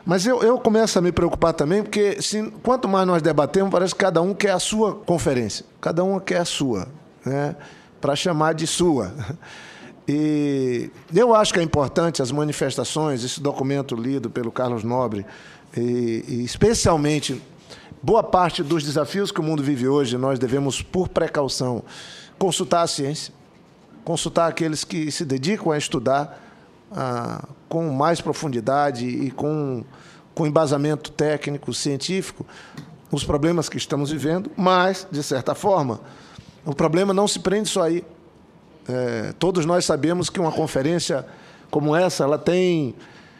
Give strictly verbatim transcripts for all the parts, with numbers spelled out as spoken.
Mas eu, eu começo a me preocupar também, porque se, quanto mais nós debatemos, parece que cada um quer a sua conferência. Cada um quer a sua, né? Para chamar de sua. E eu acho que é importante as manifestações, esse documento lido pelo Carlos Nobre, e, e especialmente boa parte dos desafios que o mundo vive hoje, nós devemos, por precaução, consultar a ciência, consultar aqueles que se dedicam a estudar ah, com mais profundidade e com, com embasamento técnico, científico, os problemas que estamos vivendo, mas, de certa forma, o problema não se prende só aí. É, todos nós sabemos que uma conferência como essa, ela tem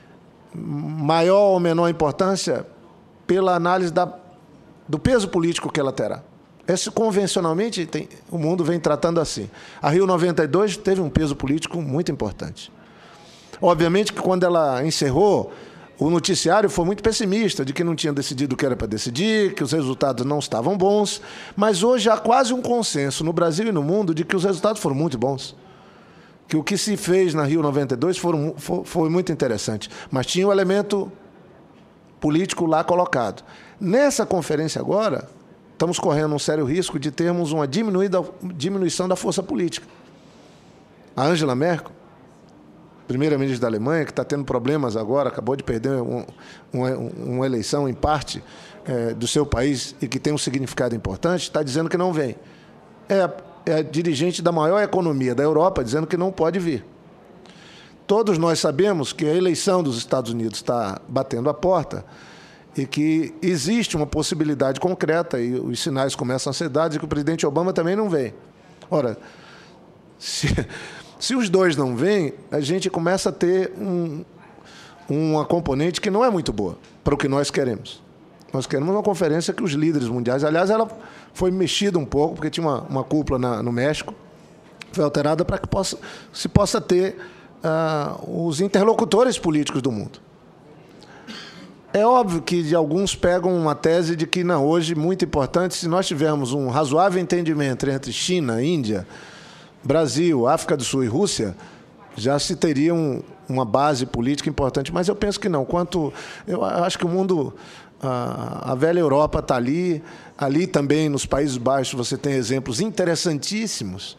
maior ou menor importância pela análise da, do peso político que ela terá. Esse, convencionalmente, tem, o mundo vem tratando assim. A Rio noventa e dois teve um peso político muito importante. Obviamente que, quando ela encerrou, o noticiário foi muito pessimista, de que não tinha decidido o que era para decidir, que os resultados não estavam bons, mas hoje há quase um consenso no Brasil e no mundo de que os resultados foram muito bons. Que o que se fez na Rio noventa e dois foram, foi, foi muito interessante, mas tinha um elemento político lá colocado. Nessa conferência agora, estamos correndo um sério risco de termos uma diminuída, diminuição da força política. A Angela Merkel, primeira-ministra da Alemanha, que está tendo problemas agora, acabou de perder um, uma, uma eleição, em parte, é, do seu país, e que tem um significado importante, está dizendo que não vem. É, é a dirigente da maior economia da Europa, dizendo que não pode vir. Todos nós sabemos que a eleição dos Estados Unidos está batendo a porta e que existe uma possibilidade concreta, e os sinais começam a ser dados, de que o presidente Obama também não vem. Ora, se... Se os dois não vêm, a gente começa a ter um, uma componente que não é muito boa para o que nós queremos. Nós queremos uma conferência que os líderes mundiais... Aliás, ela foi mexida um pouco, porque tinha uma, uma cúpula na, no México, foi alterada para que possa, se possa ter uh, os interlocutores políticos do mundo. É óbvio que de alguns pegam uma tese de que, não, hoje, muito importante, se nós tivermos um razoável entendimento entre China, Índia, Brasil, África do Sul e Rússia, já se teria um, uma base política importante. Mas eu penso que não. Quanto, eu acho que o mundo, a, a velha Europa está ali, ali também nos Países Baixos você tem exemplos interessantíssimos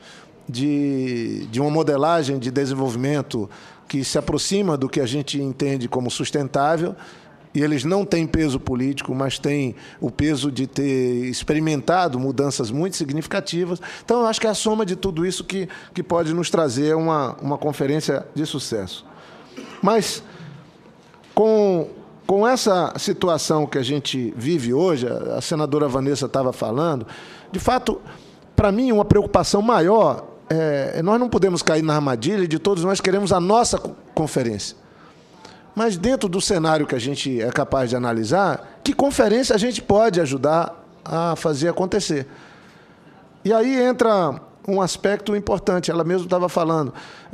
de, de uma modelagem de desenvolvimento que se aproxima do que a gente entende como sustentável, e eles não têm peso político, mas têm o peso de ter experimentado mudanças muito significativas. Então, eu acho que é a soma de tudo isso que, que pode nos trazer uma, uma conferência de sucesso. Mas, com, com essa situação que a gente vive hoje, a senadora Vanessa estava falando, de fato, para mim, uma preocupação maior é nós não podemos cair na armadilha de todos nós queremos a nossa conferência. Mas, dentro do cenário que a gente é capaz de analisar, que conferência a gente pode ajudar a fazer acontecer? E aí entra um aspecto importante, ela mesma estava falando.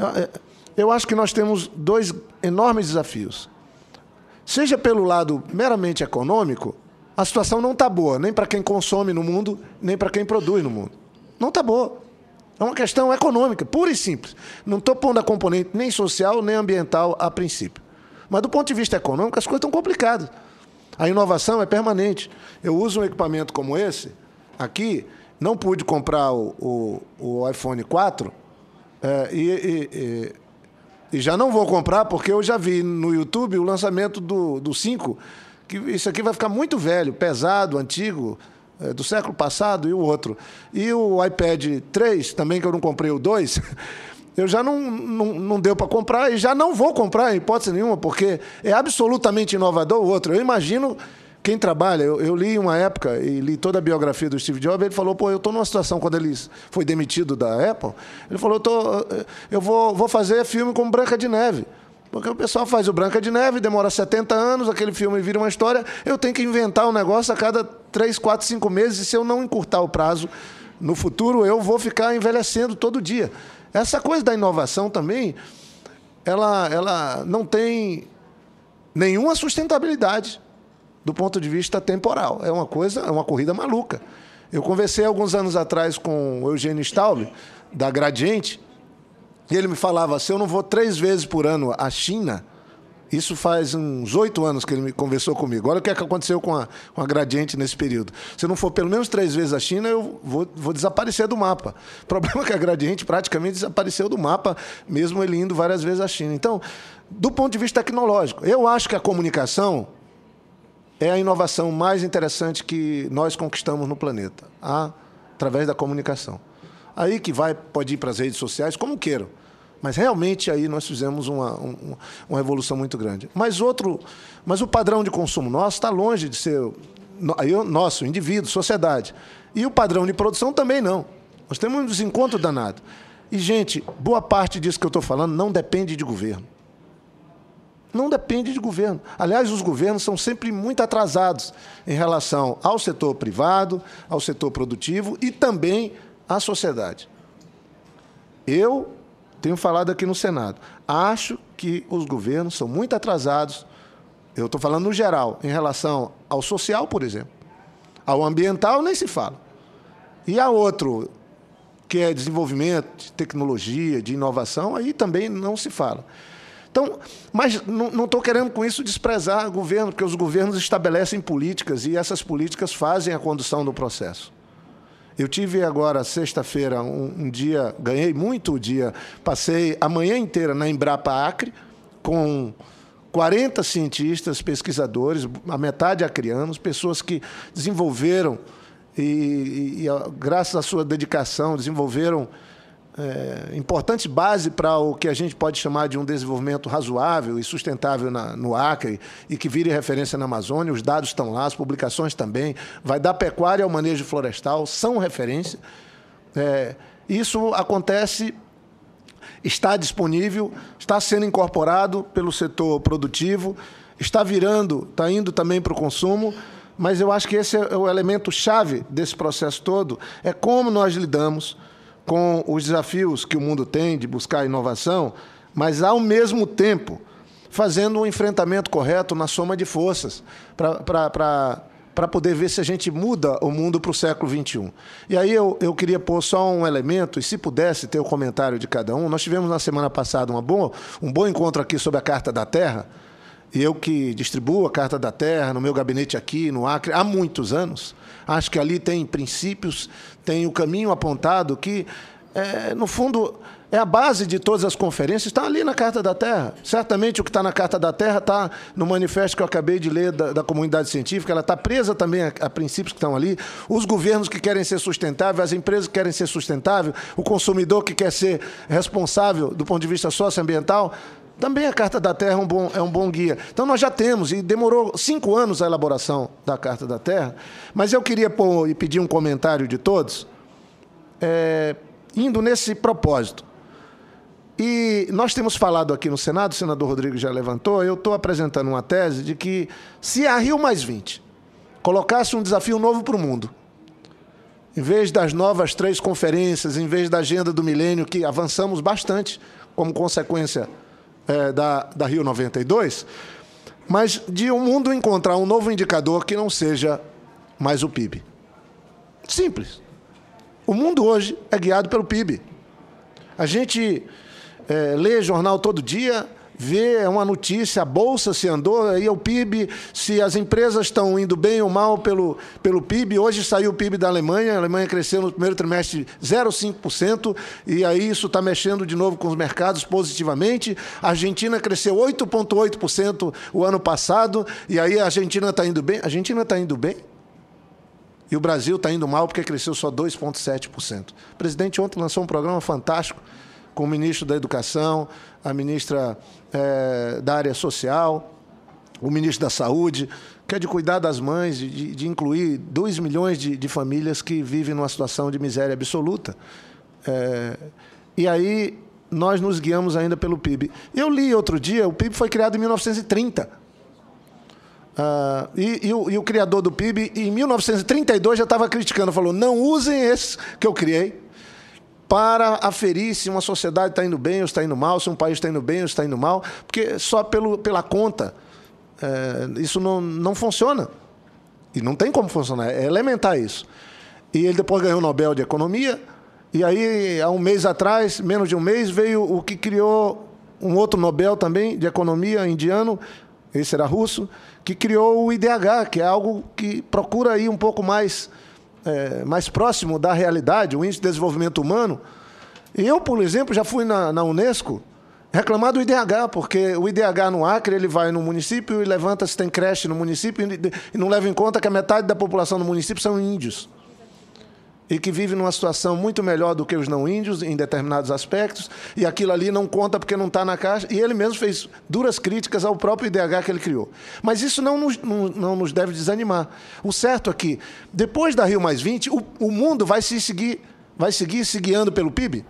Eu acho que nós temos dois enormes desafios. Seja pelo lado meramente econômico, a situação não está boa, nem para quem consome no mundo, nem para quem produz no mundo. Não está boa. É uma questão econômica, pura e simples. Não estou pondo a componente nem social, nem ambiental a princípio. Mas, do ponto de vista econômico, as coisas estão complicadas. A inovação é permanente. Eu uso um equipamento como esse, aqui, não pude comprar o, o, o iPhone quatro, é, e, e, e já não vou comprar, porque eu já vi no YouTube o lançamento do, do cinco, que isso aqui vai ficar muito velho, pesado, antigo, é, do século passado, e o outro. E o iPad três, também, que eu não comprei o dois... Eu já não, não, não deu para comprar e já não vou comprar, em hipótese nenhuma, porque é absolutamente inovador o outro. Eu imagino quem trabalha. Eu, eu li uma época e li toda a biografia do Steve Jobs. Ele falou, pô, eu estou numa situação, quando ele foi demitido da Apple, ele falou, eu, tô, eu vou, vou fazer filme como Branca de Neve. Porque o pessoal faz o Branca de Neve, demora setenta anos, aquele filme vira uma história, eu tenho que inventar um negócio a cada três, quatro, cinco meses, e se eu não encurtar o prazo, no futuro eu vou ficar envelhecendo todo dia. Essa coisa da inovação também, ela, ela não tem nenhuma sustentabilidade do ponto de vista temporal. É uma coisa, é uma corrida maluca. Eu conversei alguns anos atrás com o Eugênio Staub, da Gradiente, e ele me falava, se eu não vou três vezes por ano à China, Isso faz uns oito anos que ele me conversou comigo. Olha o que, é que aconteceu com a, com a Gradiente nesse período. Se eu não for pelo menos três vezes à China, eu vou, vou desaparecer do mapa. O problema é que a Gradiente praticamente desapareceu do mapa, mesmo ele indo várias vezes à China. Então, do ponto de vista tecnológico, eu acho que a comunicação é a inovação mais interessante que nós conquistamos no planeta, a, através da comunicação. Aí que vai, pode ir para as redes sociais, como queiram. Mas realmente aí nós fizemos uma, uma, uma revolução muito grande. Mas, outro, mas o padrão de consumo nosso está longe de ser nosso, indivíduo, sociedade. E o padrão de produção também não. Nós temos um desencontro danado. E, gente, boa parte disso que eu estou falando não depende de governo. Não depende de governo. Aliás, os governos são sempre muito atrasados em relação ao setor privado, ao setor produtivo e também à sociedade. Eu tenho falado aqui no Senado. Acho que os governos são muito atrasados, eu estou falando no geral, em relação ao social, por exemplo. Ao ambiental, nem se fala. E a outro, que é desenvolvimento de tecnologia, de inovação, aí também não se fala. Então, mas não estou querendo com isso desprezar o governo, porque os governos estabelecem políticas e essas políticas fazem a condução do processo. Eu tive agora, sexta-feira, um, um dia, ganhei muito o dia, passei a manhã inteira na Embrapa Acre, com quarenta cientistas, pesquisadores, a metade acrianos, pessoas que desenvolveram, e, e, e graças à sua dedicação, desenvolveram é, importantes bases para o que a gente pode chamar de um desenvolvimento razoável e sustentável na, no Acre e que vire referência na Amazônia. Os dados estão lá, as publicações também. Vai da pecuária ao manejo florestal, são referência. É, isso acontece, está disponível, está sendo incorporado pelo setor produtivo, está virando, está indo também para o consumo, mas eu acho que esse é o elemento chave desse processo todo, é como nós lidamos com os desafios que o mundo tem de buscar inovação, mas, ao mesmo tempo, fazendo um enfrentamento correto na soma de forças, para poder ver se a gente muda o mundo para o século vinte e um. E aí eu, eu queria pôr só um elemento, e se pudesse ter o comentário de cada um. Nós tivemos na semana passada uma boa, um bom encontro aqui sobre a Carta da Terra, e eu que distribuo a Carta da Terra no meu gabinete aqui, no Acre, há muitos anos. Acho que ali tem princípios, tem o caminho apontado que, é, no fundo, é a base de todas as conferências, está ali na Carta da Terra. Certamente o que está na Carta da Terra está no manifesto que eu acabei de ler da, da comunidade científica, ela está presa também a, a princípios que estão ali. Os governos que querem ser sustentáveis, as empresas que querem ser sustentáveis, o consumidor que quer ser responsável do ponto de vista socioambiental. Também a Carta da Terra é um bom, é um bom guia. Então, nós já temos, e demorou cinco anos a elaboração da Carta da Terra, mas eu queria pôr, e pedir um comentário de todos, é, indo nesse propósito. E nós temos falado aqui no Senado, o senador Rodrigo já levantou, eu estou apresentando uma tese de que, se a Rio mais vinte colocasse um desafio novo para o mundo, em vez das novas três conferências, em vez da agenda do milênio, que avançamos bastante como consequência É, da, da Rio noventa e dois, mas de o mundo encontrar um novo indicador que não seja mais o P I B. Simples. O mundo hoje é guiado pelo P I B. A gente é, lê jornal todo dia, vê uma notícia, a Bolsa se andou, aí é o P I B, se as empresas estão indo bem ou mal pelo, pelo P I B. Hoje saiu o P I B da Alemanha, a Alemanha cresceu no primeiro trimestre zero vírgula cinco por cento, e aí isso está mexendo de novo com os mercados positivamente. A Argentina cresceu oito vírgula oito por cento o ano passado, e aí a Argentina está indo bem. A Argentina está indo bem? E o Brasil está indo mal porque cresceu só dois vírgula sete por cento. O presidente ontem lançou um programa fantástico com o ministro da Educação, a ministra é, da área social, o ministro da Saúde, que é de cuidar das mães, de, de incluir dois milhões de, de famílias que vivem numa situação de miséria absoluta. É, e aí nós nos guiamos ainda pelo P I B. Eu li outro dia, o P I B foi criado em mil novecentos e trinta. Uh, e, e, o, e o criador do P I B, em mil novecentos e trinta e dois, já estava criticando, falou, não usem esse que eu criei para aferir se uma sociedade está indo bem ou está indo mal, se um país está indo bem ou está indo mal, porque só pelo, pela conta é, isso não, não funciona. E não tem como funcionar, é elementar isso. E ele depois ganhou o Nobel de Economia, e aí, há um mês atrás, menos de um mês, veio o que criou um outro Nobel também de economia indiano, esse era russo, que criou o I D H, que é algo que procura ir um pouco mais, é, mais próximo da realidade, o Índice de Desenvolvimento Humano. E eu, por exemplo, já fui na, na Unesco reclamar do I D H, porque o I D H no Acre, ele vai no município e levanta se tem creche no município e não leva em conta que a metade da população do município são índios. E que vive numa situação muito melhor do que os não índios em determinados aspectos, e aquilo ali não conta porque não está na caixa, e ele mesmo fez duras críticas ao próprio I D H que ele criou. Mas isso não nos, não, não nos deve desanimar. O certo é que, depois da Rio mais vinte, o, o mundo vai, se seguir, vai seguir se guiando pelo P I B?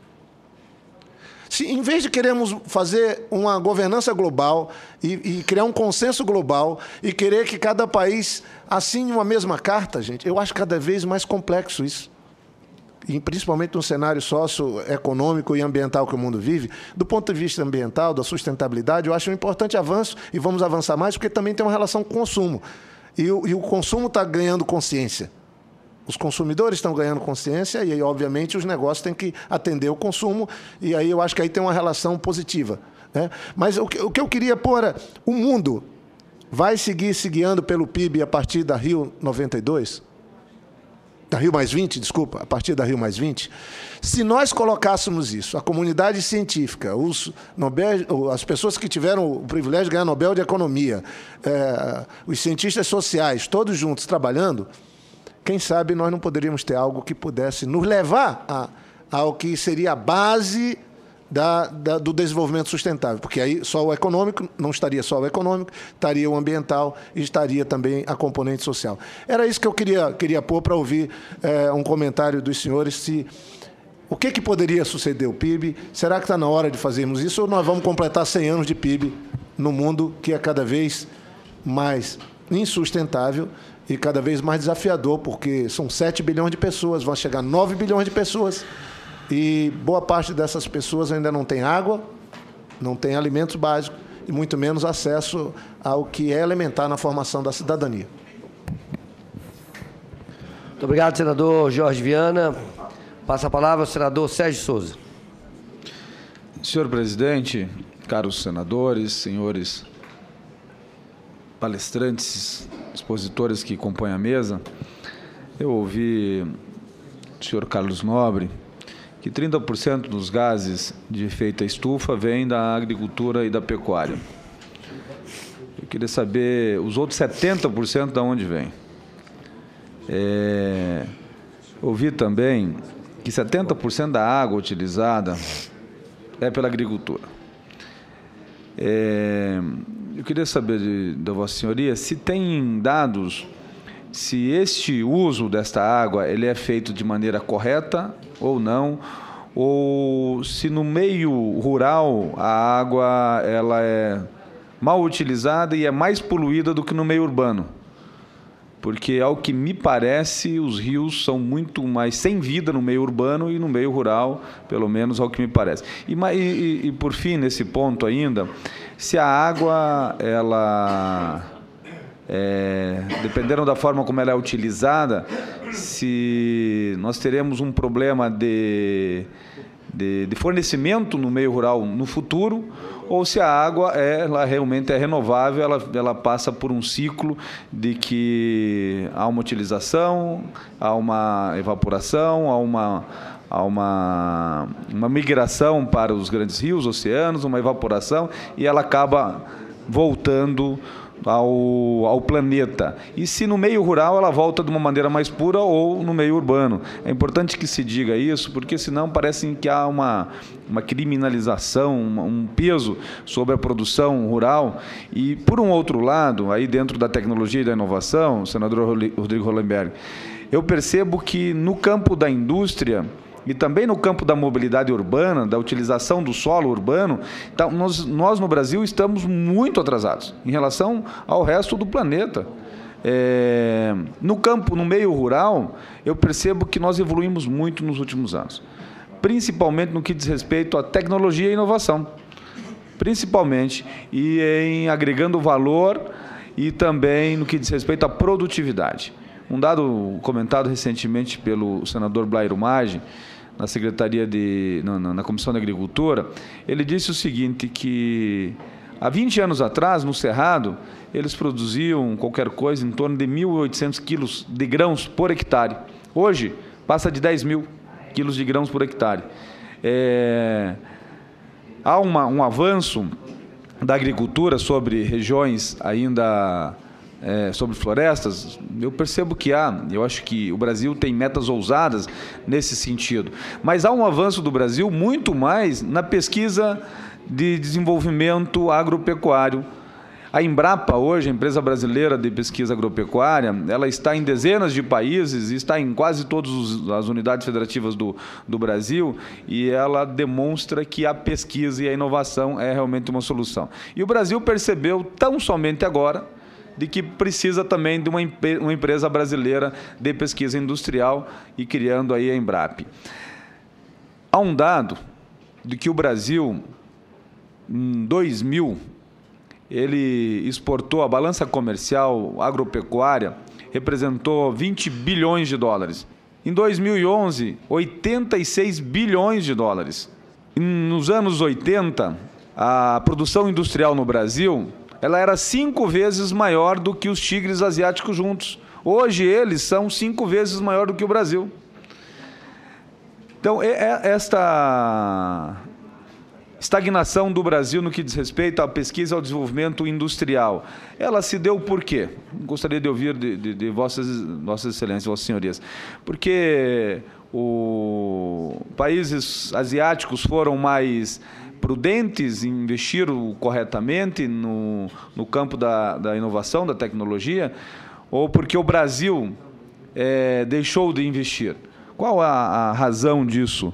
Se, em vez de queremos fazer uma governança global e, e criar um consenso global e querer que cada país assine uma mesma carta, gente, eu acho cada vez mais complexo isso. E principalmente no cenário socioeconômico e ambiental que o mundo vive, do ponto de vista ambiental, da sustentabilidade, eu acho um importante avanço, e vamos avançar mais, porque também tem uma relação com o consumo. E o, e o consumo está ganhando consciência. Os consumidores estão ganhando consciência e, aí, obviamente, os negócios têm que atender o consumo, e aí eu acho que aí tem uma relação positiva, né? Mas o que, o que eu queria pôr era, o mundo vai seguir se guiando pelo P I B a partir da Rio noventa e dois? Da Rio mais vinte, desculpa, a partir da Rio mais vinte? Se nós colocássemos isso, a comunidade científica, os Nobel, as pessoas que tiveram o privilégio de ganhar Nobel de Economia, é, os cientistas sociais, todos juntos trabalhando, quem sabe nós não poderíamos ter algo que pudesse nos levar a, ao que seria a base da, da, do desenvolvimento sustentável. Porque aí só o econômico, não estaria só o econômico, estaria o ambiental e estaria também a componente social. Era isso que eu queria, queria pôr para ouvir é, um comentário dos senhores, se o que, que poderia suceder ao P I B, será que está na hora de fazermos isso ou nós vamos completar cem anos de P I B no mundo que é cada vez mais insustentável e cada vez mais desafiador, porque são sete bilhões de pessoas, vão chegar a nove bilhões de pessoas, e boa parte dessas pessoas ainda não tem água, não tem alimentos básicos, e muito menos acesso ao que é elementar na formação da cidadania. Muito obrigado, senador Jorge Viana. Passa a palavra ao senador Sérgio Souza. Senhor presidente, caros senadores, senhores palestrantes, expositores que compõem a mesa, eu ouvi do senhor Carlos Nobre que trinta por cento dos gases de efeito estufa vêm da agricultura e da pecuária. Eu queria saber os outros setenta por cento de onde vêm. É, ouvi também que setenta por cento da água utilizada é pela agricultura. É, eu queria saber de, da Vossa Senhoria se tem dados se este uso desta água ele é feito de maneira correta ou não, ou se no meio rural a água ela é mal utilizada e é mais poluída do que no meio urbano. Porque, ao que me parece, os rios são muito mais sem vida no meio urbano e no meio rural, pelo menos ao que me parece. E, e, e por fim, nesse ponto ainda, se a água, ela, é, dependendo da forma como ela é utilizada, se nós teremos um problema de, de, de fornecimento no meio rural no futuro, ou se a água é, ela realmente é renovável, ela, ela passa por um ciclo de que há uma utilização, há uma evaporação, há uma, há uma, uma migração para os grandes rios, oceanos, uma evaporação, e ela acaba voltando ao, ao planeta. E se no meio rural ela volta de uma maneira mais pura ou no meio urbano. É importante que se diga isso, porque senão parece que há uma, uma criminalização, um peso sobre a produção rural. E, por um outro lado, aí dentro da tecnologia e da inovação, senador Rodrigo Hollenberg, eu percebo que no campo da indústria e também no campo da mobilidade urbana, da utilização do solo urbano, então nós, nós no Brasil estamos muito atrasados em relação ao resto do planeta. É, no campo, no meio rural, eu percebo que nós evoluímos muito nos últimos anos, principalmente no que diz respeito à tecnologia e inovação, principalmente, e em agregando valor e também no que diz respeito à produtividade. Um dado comentado recentemente pelo senador Blairo Maggi, na Secretaria de... na, na Comissão de Agricultura, ele disse o seguinte, que há vinte anos atrás, no Cerrado, eles produziam qualquer coisa em torno de mil e oitocentos quilos de grãos por hectare. Hoje, passa de dez mil quilos de grãos por hectare. É, há uma, um avanço da agricultura sobre regiões ainda, é, sobre florestas. Eu percebo que há, eu acho que o Brasil tem metas ousadas nesse sentido. Mas há um avanço do Brasil muito mais na pesquisa de desenvolvimento agropecuário. A Embrapa, hoje, a empresa brasileira de pesquisa agropecuária, ela está em dezenas de países, está em quase todas as unidades federativas do, do Brasil, e ela demonstra que a pesquisa e a inovação é realmente uma solução. E o Brasil percebeu, tão somente agora, de que precisa também de uma, uma empresa brasileira de pesquisa industrial e criando aí a Embrapa. Há um dado de que o Brasil, em dois mil, ele exportou, a balança comercial agropecuária representou vinte bilhões de dólares. Em dois mil e onze, oitenta e seis bilhões de dólares. Nos anos oitenta, a produção industrial no Brasil, ela era cinco vezes maior do que os tigres asiáticos juntos. Hoje eles são cinco vezes maior do que o Brasil. Então, esta estagnação do Brasil no que diz respeito à pesquisa e ao desenvolvimento industrial, ela se deu por quê? Gostaria de ouvir de, de, de vossas, vossas excelências, vossas senhorias. Porque os países asiáticos foram mais prudentes, investiram corretamente no, no campo da, da inovação, da tecnologia, ou porque o Brasil é, deixou de investir? Qual a, a razão disso?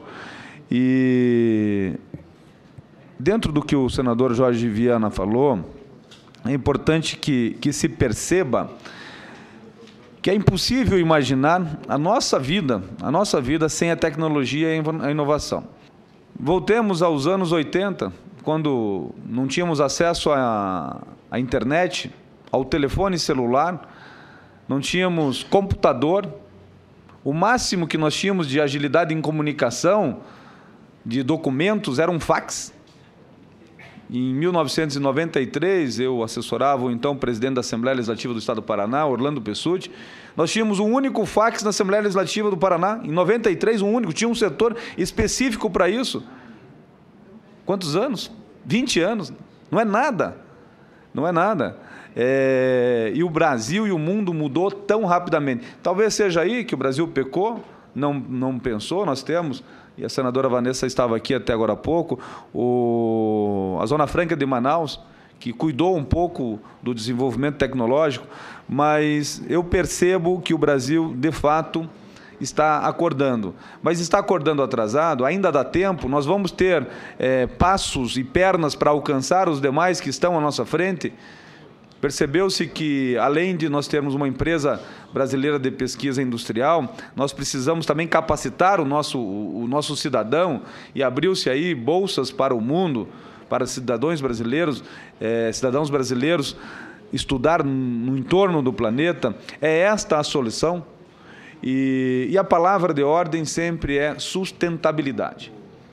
E dentro do que o senador Jorge Viana falou, é importante que, que se perceba que é impossível imaginar a nossa vida, a nossa vida sem a tecnologia e a inovação. Voltemos aos anos oitenta, quando não tínhamos acesso à, à internet, ao telefone celular, não tínhamos computador. O máximo que nós tínhamos de agilidade em comunicação, de documentos, era um fax. Em mil novecentos e noventa e três, eu assessorava o então presidente da Assembleia Legislativa do Estado do Paraná, Orlando Pessutti. Nós tínhamos um único fax na Assembleia Legislativa do Paraná. Em noventa e três, um único. Tinha um setor específico para isso. Quantos anos? vinte anos. Não é nada. Não é nada. É... E o Brasil e o mundo mudou tão rapidamente. Talvez seja aí que o Brasil pecou, não, não pensou. Nós temos... e a senadora Vanessa estava aqui até agora há pouco, o, a Zona Franca de Manaus, que cuidou um pouco do desenvolvimento tecnológico, mas eu percebo que o Brasil, de fato, está acordando. Mas está acordando atrasado, ainda dá tempo, nós vamos ter é, passos e pernas para alcançar os demais que estão à nossa frente. Percebeu-se que, além de nós termos uma empresa brasileira de pesquisa industrial, nós precisamos também capacitar o nosso, o nosso cidadão, e abriu-se aí bolsas para o mundo, para cidadãos brasileiros, eh, cidadãos brasileiros estudar no entorno do planeta. É esta a solução. E, e a palavra de ordem sempre é sustentabilidade.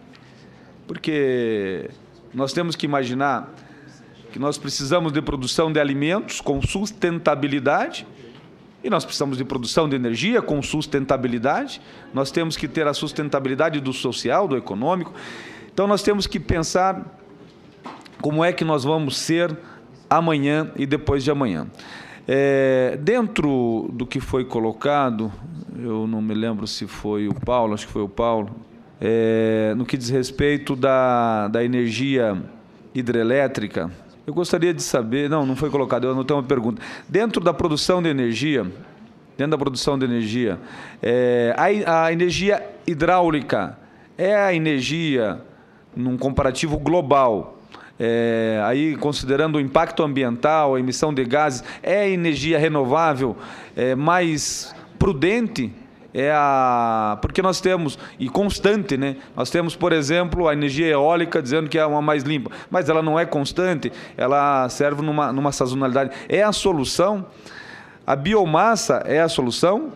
Porque nós temos que imaginar que nós precisamos de produção de alimentos com sustentabilidade, e nós precisamos de produção de energia com sustentabilidade, nós temos que ter a sustentabilidade do social, do econômico. Então, nós temos que pensar como é que nós vamos ser amanhã e depois de amanhã. É, dentro do que foi colocado, eu não me lembro se foi o Paulo, acho que foi o Paulo, é, no que diz respeito da, da energia hidrelétrica, eu gostaria de saber, não, não foi colocado, eu anotei uma pergunta. Dentro da produção de energia, dentro da produção de energia, é, a, a energia hidráulica é a energia, num comparativo global, é, aí considerando o impacto ambiental, a emissão de gases, é a energia renovável é, mais prudente? É a, porque nós temos, e constante, né? Nós temos, por exemplo, a energia eólica dizendo que é uma mais limpa, mas ela não é constante, ela serve numa, numa sazonalidade. É a solução? A biomassa é a solução?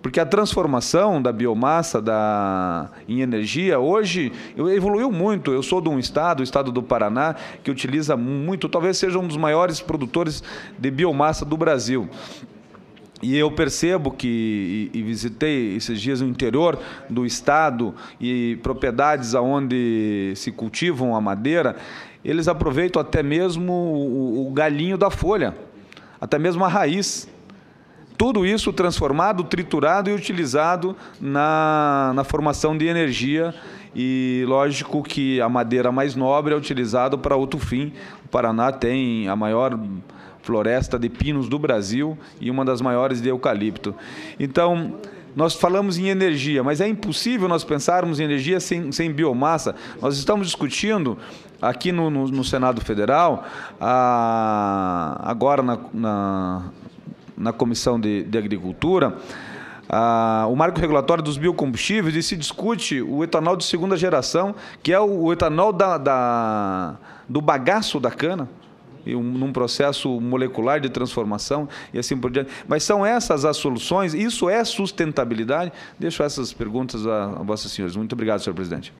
Porque a transformação da biomassa da, em energia, hoje, evoluiu muito. Eu sou de um estado, o estado do Paraná, que utiliza muito, talvez seja um dos maiores produtores de biomassa do Brasil. E eu percebo que, e, e visitei esses dias no interior do estado e propriedades onde se cultivam a madeira, eles aproveitam até mesmo o, o galinho da folha, até mesmo a raiz. Tudo isso transformado, triturado e utilizado na, na formação de energia. E lógico que a madeira mais nobre é utilizada para outro fim. O Paraná tem a maior floresta de pinos do Brasil e uma das maiores de eucalipto. Então, nós falamos em energia, mas é impossível nós pensarmos em energia sem, sem biomassa. Nós estamos discutindo aqui no, no, no Senado Federal, a, agora na, na na Comissão de, de Agricultura, ah, o marco regulatório dos biocombustíveis, e se discute o etanol de segunda geração, que é o, o etanol da, da, do bagaço da cana, e um, num processo molecular de transformação e assim por diante. Mas são essas as soluções? Isso é sustentabilidade? Deixo essas perguntas a, a vossas senhores. Muito obrigado, senhor presidente.